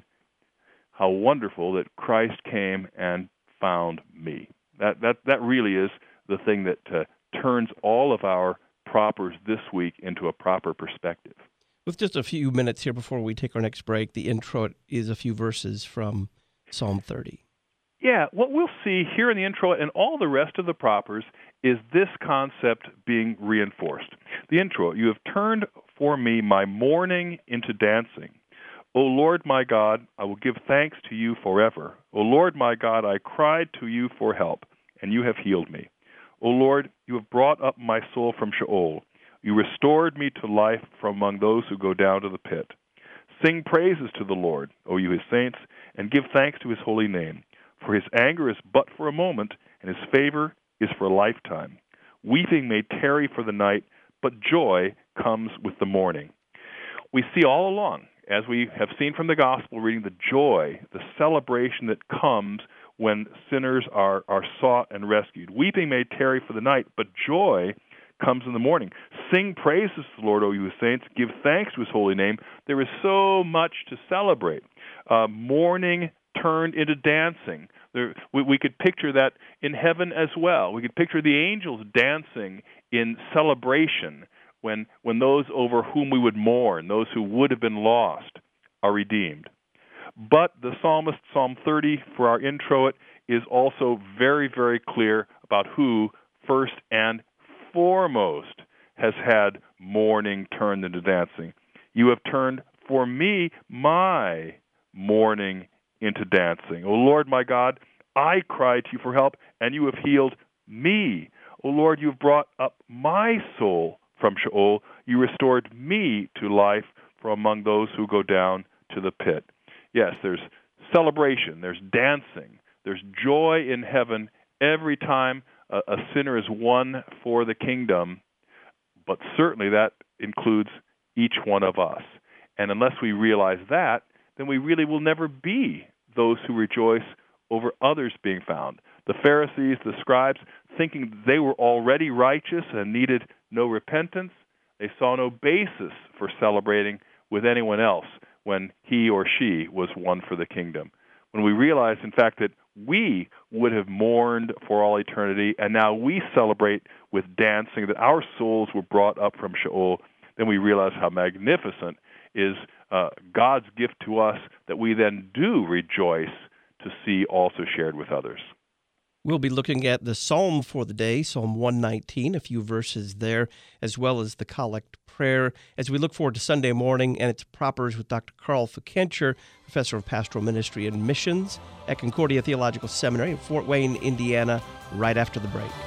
How wonderful that Christ came and found me. That really is the thing that turns all of our propers this week into a proper perspective. With just a few minutes here before we take our next break, the intro is a few verses from Psalm 30. Yeah, what we'll see here in the intro and all the rest of the propers is this concept being reinforced. The intro, you have turned for me my mourning into dancing. O Lord my God, I will give thanks to you forever. O Lord my God, I cried to you for help, and you have healed me. O Lord, you have brought up my soul from Sheol. You restored me to life from among those who go down to the pit. Sing praises to the Lord, O you his saints, and give thanks to his holy name. For his anger is but for a moment, and his favor is for a lifetime. Weeping may tarry for the night, but joy comes with the morning. We see all along, as we have seen from the gospel reading, the joy, the celebration that comes when sinners are sought and rescued. Weeping may tarry for the night, but joy comes in the morning. Sing praises to the Lord, O you saints. Give thanks to his holy name. There is so much to celebrate. Mourning turned into dancing. We could picture that in heaven as well. We could picture the angels dancing in celebration when those over whom we would mourn, those who would have been lost, are redeemed. But the psalmist, Psalm 30, for our intro, is also very, very clear about who, first and foremost, has had mourning turned into dancing. You have turned for me my mourning into dancing. O Lord my God, I cried to you for help, and you have healed me. O Lord, you have brought up my soul from Sheol. You restored me to life from among those who go down to the pit. Yes, there's celebration, there's dancing, there's joy in heaven every time a sinner is won for the kingdom, but certainly that includes each one of us. And unless we realize that, then we really will never be those who rejoice over others being found. The Pharisees, the scribes, thinking they were already righteous and needed no repentance, they saw no basis for celebrating with anyone else when he or she was won for the kingdom. When we realize, in fact, that we would have mourned for all eternity, and now we celebrate with dancing, that our souls were brought up from Sheol, then we realize how magnificent is God's gift to us that we then do rejoice to see also shared with others. We'll be looking at the psalm for the day, Psalm 119, a few verses there, as well as the collect prayer, as we look forward to Sunday morning and its propers with Dr. Carl Fikentscher, Professor of Pastoral Ministry and Missions at Concordia Theological Seminary in Fort Wayne, Indiana, right after the break.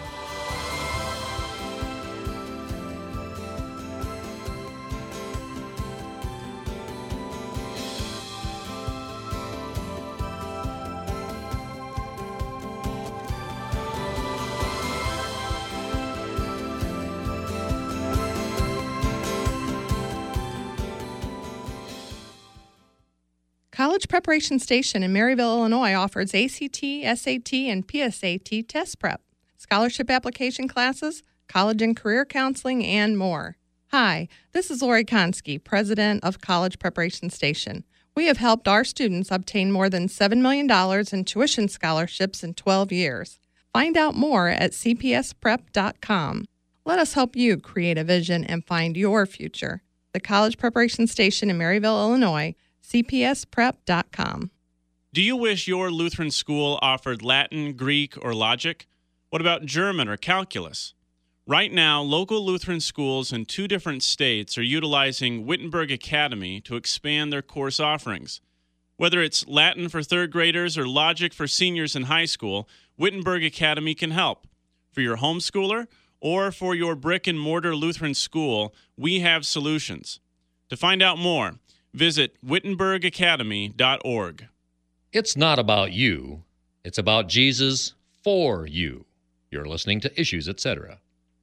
College Preparation Station in Maryville, Illinois offers ACT, SAT, and PSAT test prep, scholarship application classes, college and career counseling, and more. Hi, this is Lori Konski, president of College Preparation Station. We have helped our students obtain more than $7 million in tuition scholarships in 12 years. Find out more at cpsprep.com. Let us help you create a vision and find your future. The College Preparation Station in Maryville, Illinois, cpsprep.com. Do you wish your Lutheran school offered Latin, Greek, or logic? What about German or calculus? Right now, local Lutheran schools in 2 different states are utilizing Wittenberg Academy to expand their course offerings. Whether it's Latin for 3rd graders or logic for seniors in high school, Wittenberg Academy can help. For your homeschooler or for your brick-and-mortar Lutheran school, we have solutions. To find out more, visit wittenbergacademy.org. It's not about you. It's about Jesus for you. You're listening to Issues, Etc.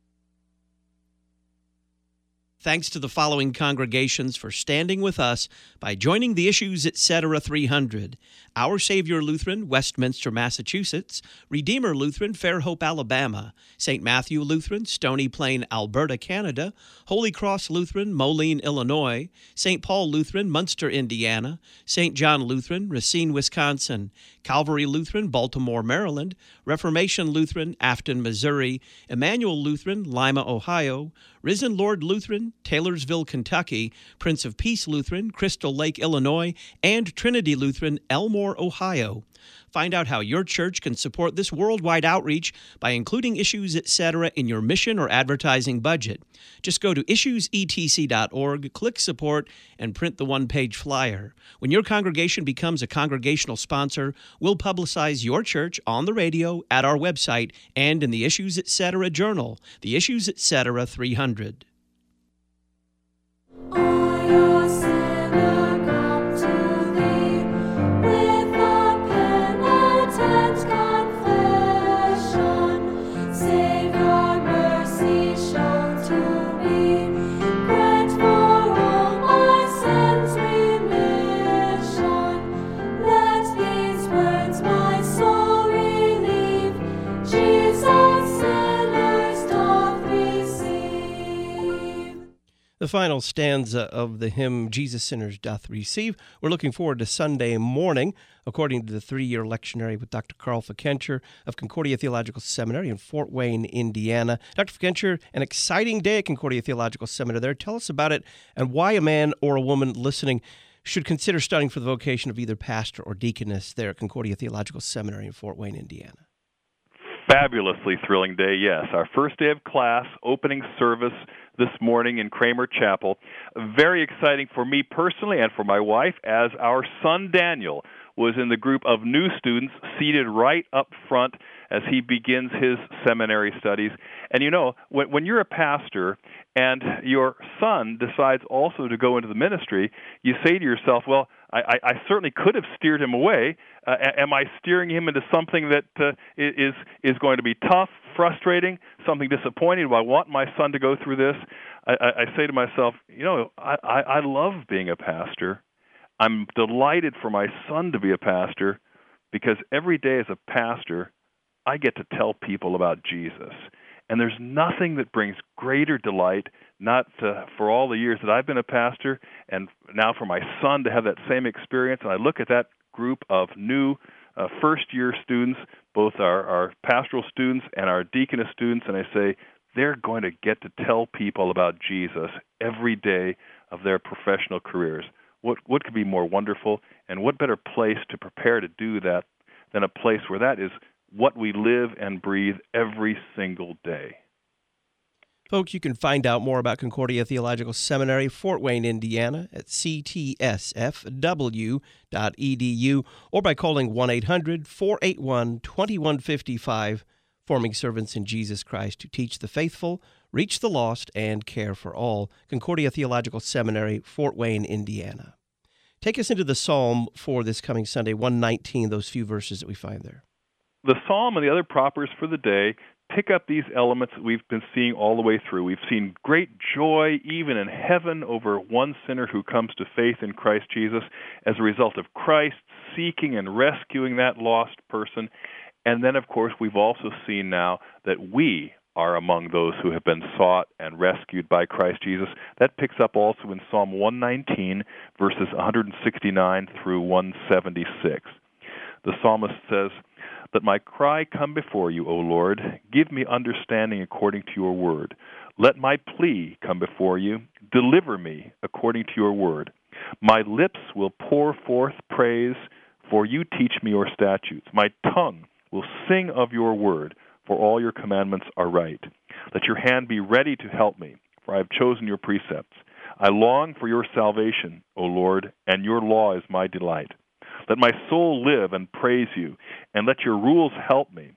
Thanks to the following congregations for standing with us by joining the Issues Etc. 300. Our Savior Lutheran, Westminster, Massachusetts; Redeemer Lutheran, Fairhope, Alabama; St. Matthew Lutheran, Stony Plain, Alberta, Canada; Holy Cross Lutheran, Moline, Illinois; St. Paul Lutheran, Munster, Indiana; St. John Lutheran, Racine, Wisconsin; Calvary Lutheran, Baltimore, Maryland; Reformation Lutheran, Afton, Missouri; Emmanuel Lutheran, Lima, Ohio; Risen Lord Lutheran, Taylorsville, Kentucky; Prince of Peace Lutheran, Crystal Lake, Illinois; and Trinity Lutheran, Elmore, Ohio. Find out how your church can support this worldwide outreach by including Issues Etc. in your mission or advertising budget. Just go to issuesetc.org, click Support, and print the one-page flyer. When your congregation becomes a congregational sponsor, we'll publicize your church on the radio, at our website, and in the Issues Etc. Journal, the Issues Etc. 300. The final stanza of the hymn, Jesus Sinners Doth Receive. We're looking forward to Sunday morning, according to the 3-year lectionary with Dr. Carl Fikencher of Concordia Theological Seminary in Fort Wayne, Indiana. Dr. Fikencher, an exciting day at Concordia Theological Seminary there. Tell us about it and why a man or a woman listening should consider studying for the vocation of either pastor or deaconess there at Concordia Theological Seminary in Fort Wayne, Indiana. Fabulously thrilling day, yes. Our first day of class, opening service this morning in Kramer Chapel. Very exciting for me personally and for my wife, as our son Daniel was in the group of new students seated right up front as he begins his seminary studies. And you know, when you're a pastor and your son decides also to go into the ministry, you say to yourself, well, I certainly could have steered him away. Am I steering him into something that is going to be tough, frustrating, something disappointing? Do I want my son to go through this? I say to myself, you know, I love being a pastor. I'm delighted for my son to be a pastor because every day as a pastor, I get to tell people about Jesus. And there's nothing that brings greater delight, not for all the years that I've been a pastor, and now for my son to have that same experience. And I look at that group of new first-year students, both our pastoral students and our deaconess students, and I say, they're going to get to tell people about Jesus every day of their professional careers. What could be more wonderful, and what better place to prepare to do that than a place where that is what we live and breathe every single day. Folks, you can find out more about Concordia Theological Seminary, Fort Wayne, Indiana, at ctsfw.edu or by calling 1-800-481-2155, forming servants in Jesus Christ who teach the faithful, reach the lost, and care for all. Concordia Theological Seminary, Fort Wayne, Indiana. Take us into the Psalm for this coming Sunday, 119, those few verses that we find there. The Psalm and the other propers for the day pick up these elements that we've been seeing all the way through. We've seen great joy even in heaven over one sinner who comes to faith in Christ Jesus as a result of Christ seeking and rescuing that lost person. And then, of course, we've also seen now that we are among those who have been sought and rescued by Christ Jesus. That picks up also in Psalm 119, verses 169 through 176. The psalmist says, "Let my cry come before you, O Lord. Give me understanding according to your word. Let my plea come before you. Deliver me according to your word. My lips will pour forth praise, for you teach me your statutes. My tongue will sing of your word, for all your commandments are right. Let your hand be ready to help me, for I have chosen your precepts. I long for your salvation, O Lord, and your law is my delight. Let my soul live and praise you, and let your rules help me.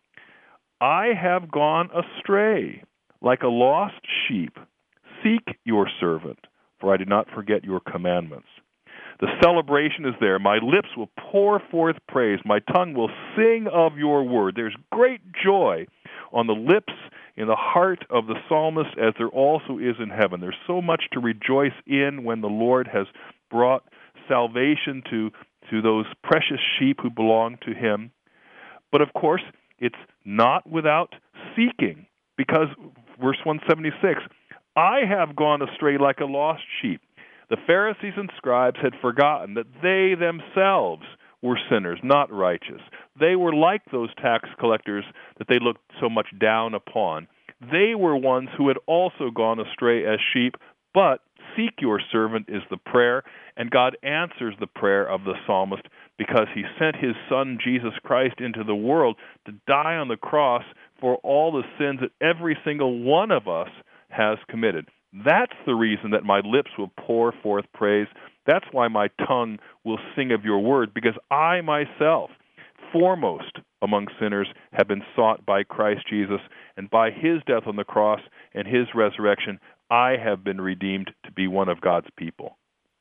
I have gone astray like a lost sheep. Seek your servant, for I did not forget your commandments." The celebration is there. My lips will pour forth praise. My tongue will sing of your word. There's great joy on the lips, in the heart of the psalmist, as there also is in heaven. There's so much to rejoice in when the Lord has brought salvation to those precious sheep who belong to him. But of course, it's not without seeking, because verse 176, "I have gone astray like a lost sheep." The Pharisees and scribes had forgotten that they themselves were sinners, not righteous. They were like those tax collectors that they looked so much down upon. They were ones who had also gone astray as sheep, but "seek your servant" is the prayer, and God answers the prayer of the psalmist because he sent his Son, Jesus Christ, into the world to die on the cross for all the sins that every single one of us has committed. That's the reason that my lips will pour forth praise. That's why my tongue will sing of your word, because I myself, foremost among sinners, have been sought by Christ Jesus, and by his death on the cross and his resurrection, I have been redeemed to be one of God's people.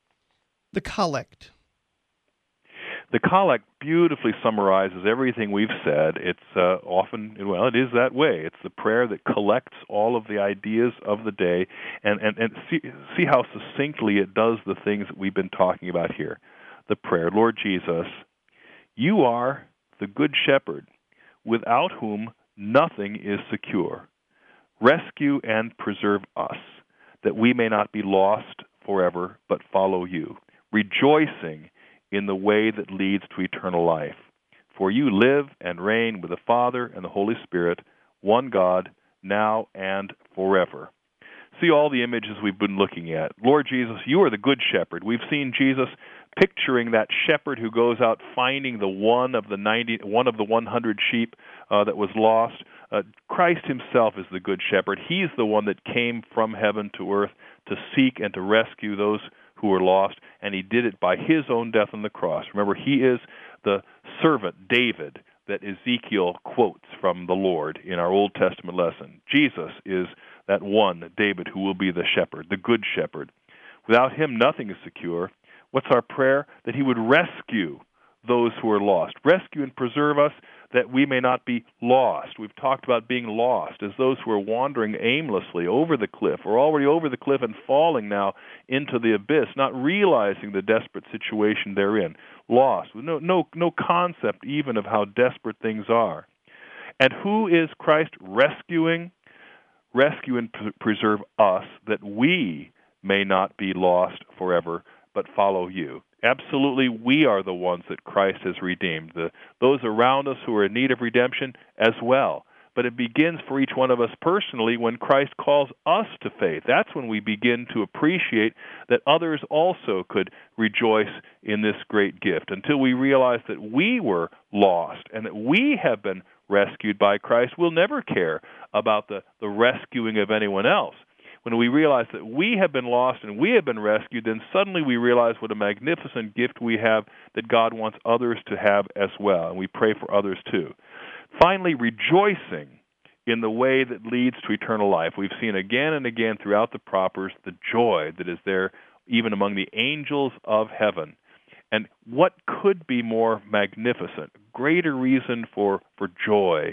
The collect. The collect beautifully summarizes everything we've said. It's it is that way. It's the prayer that collects all of the ideas of the day, and see how succinctly it does the things that we've been talking about here. The prayer, "Lord Jesus, you are the good shepherd, without whom nothing is secure. Rescue and preserve us, that we may not be lost forever, but follow you, rejoicing in the way that leads to eternal life. For you live and reign with the Father and the Holy Spirit, one God, now and forever." See all the images we've been looking at. Lord Jesus, you are the good shepherd. We've seen Jesus picturing that shepherd who goes out finding the one of the 100 sheep that was lost. Christ himself is the good shepherd. He's the one that came from heaven to earth to seek and to rescue those who were lost, and he did it by his own death on the cross. Remember, he is the servant, David, that Ezekiel quotes from the Lord in our Old Testament lesson. Jesus is that one, David, who will be the shepherd, the good shepherd. Without him, nothing is secure. What's our prayer? That he would rescue those who are lost. Rescue and preserve us that we may not be lost. We've talked about being lost as those who are wandering aimlessly over the cliff, or already over the cliff and falling now into the abyss, not realizing the desperate situation they're in. Lost, with no concept even of how desperate things are. And who is Christ rescuing? Rescue and preserve us that we may not be lost forever, but follow you. Absolutely, we are the ones that Christ has redeemed. Those around us who are in need of redemption as well. But it begins for each one of us personally when Christ calls us to faith. That's when we begin to appreciate that others also could rejoice in this great gift. Until we realize that we were lost and that we have been rescued by Christ, we'll never care about the rescuing of anyone else. When we realize that we have been lost and we have been rescued, then suddenly we realize what a magnificent gift we have that God wants others to have as well, and we pray for others too. Finally, rejoicing in the way that leads to eternal life. We've seen again and again throughout the Proverbs the joy that is there even among the angels of heaven. And what could be more magnificent, greater reason for joy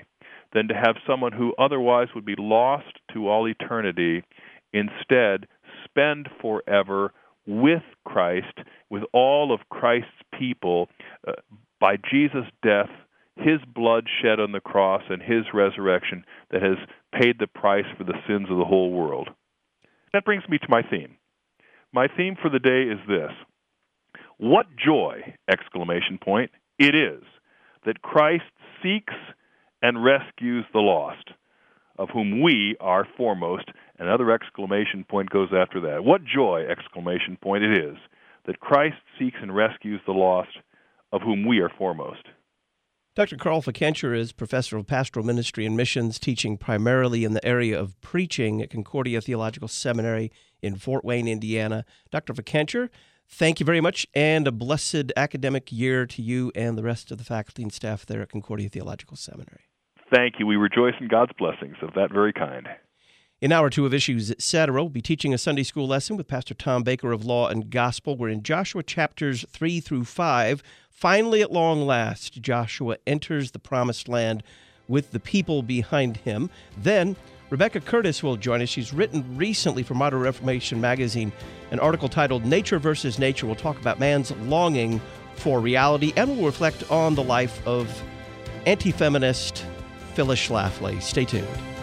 than to have someone who otherwise would be lost to all eternity instead spend forever with Christ, with all of Christ's people, by Jesus' death, his blood shed on the cross, and his resurrection that has paid the price for the sins of the whole world. That brings me to my theme. My theme for the day is this: what joy, exclamation point, it is that Christ seeks and rescues the lost, of whom we are foremost. Another exclamation point goes after that. What joy, exclamation point, it is that Christ seeks and rescues the lost, of whom we are foremost. Dr. Carl Fikentscher is professor of pastoral ministry and missions, teaching primarily in the area of preaching at Concordia Theological Seminary in Fort Wayne, Indiana. Dr. Fikentscher, thank you very much, and a blessed academic year to you and the rest of the faculty and staff there at Concordia Theological Seminary. Thank you. We rejoice in God's blessings of that very kind. In Hour 2 of Issues, Etc., we'll be teaching a Sunday school lesson with Pastor Tom Baker of Law and Gospel. We're in Joshua chapters 3 through 5. Finally, at long last, Joshua enters the promised land with the people behind him. Then, Rebecca Curtis will join us. She's written recently for Modern Reformation magazine an article titled Nature versus Nature. We'll talk about man's longing for reality, and we'll reflect on the life of anti-feminist Phyllis Schlafly. Stay tuned.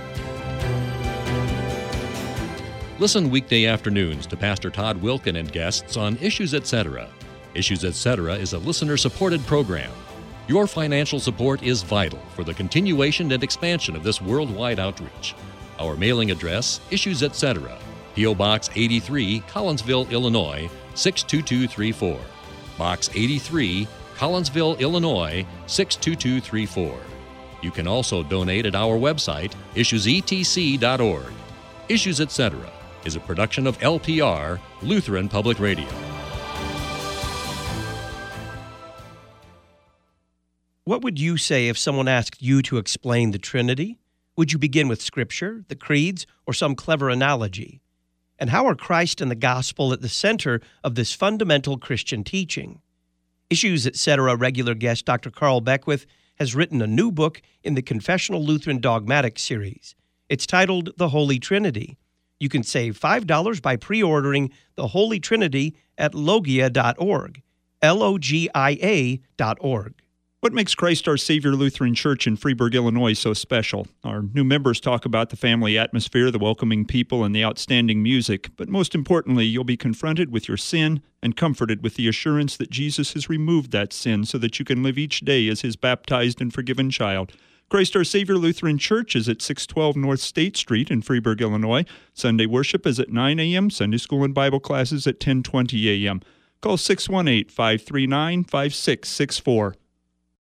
Listen weekday afternoons to Pastor Todd Wilken and guests on Issues Etc. Issues Etc. is a listener-supported program. Your financial support is vital for the continuation and expansion of this worldwide outreach. Our mailing address, Issues Etc., P.O. Box 83, Collinsville, Illinois, 62234. Box 83, Collinsville, Illinois, 62234. You can also donate at our website, issuesetc.org. Issues Etc. is a production of LPR, Lutheran Public Radio. What would you say if someone asked you to explain the Trinity? Would you begin with Scripture, the creeds, or some clever analogy? And how are Christ and the gospel at the center of this fundamental Christian teaching? Issues Etc. regular guest Dr. Carl Beckwith has written a new book in the Confessional Lutheran Dogmatic series. It's titled The Holy Trinity. You can save $5 by pre-ordering The Holy Trinity at logia.org, logia.org. What makes Christ Our Savior Lutheran Church in Freeburg, Illinois so special? Our new members talk about the family atmosphere, the welcoming people, and the outstanding music. But most importantly, you'll be confronted with your sin and comforted with the assurance that Jesus has removed that sin so that you can live each day as his baptized and forgiven child. Christ Our Savior Lutheran Church is at 612 North State Street in Freeburg, Illinois. Sunday worship is at 9 a.m., Sunday school and Bible classes at 10:20 a.m. Call 618-539-5664.